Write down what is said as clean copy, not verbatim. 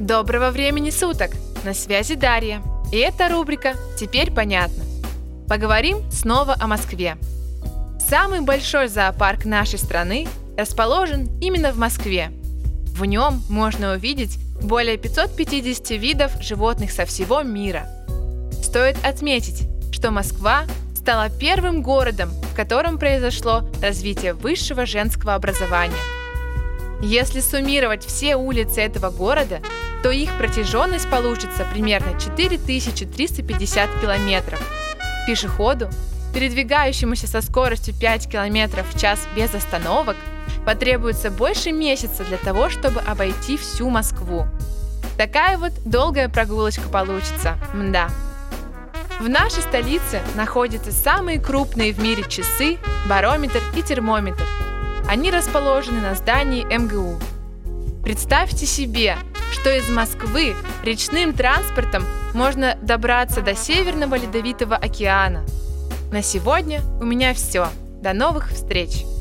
Доброго времени суток! На связи Дарья. И это рубрика «Теперь понятно». Поговорим снова о Москве. Самый большой зоопарк нашей страны расположен именно в Москве. В нем можно увидеть более 550 видов животных со всего мира. Стоит отметить, что Москва стала первым городом, в котором произошло развитие высшего женского образования. Если суммировать все улицы этого города, то их протяженность получится примерно 4350 километров. Пешеходу, передвигающемуся со скоростью 5 километров в час без остановок, потребуется больше месяца для того, чтобы обойти всю Москву. Такая вот долгая прогулочка получится, мда. В нашей столице находятся самые крупные в мире часы, барометр и термометр. Они расположены на здании МГУ. Представьте себе, что из Москвы речным транспортом можно добраться до Северного Ледовитого океана. На сегодня у меня все. До новых встреч!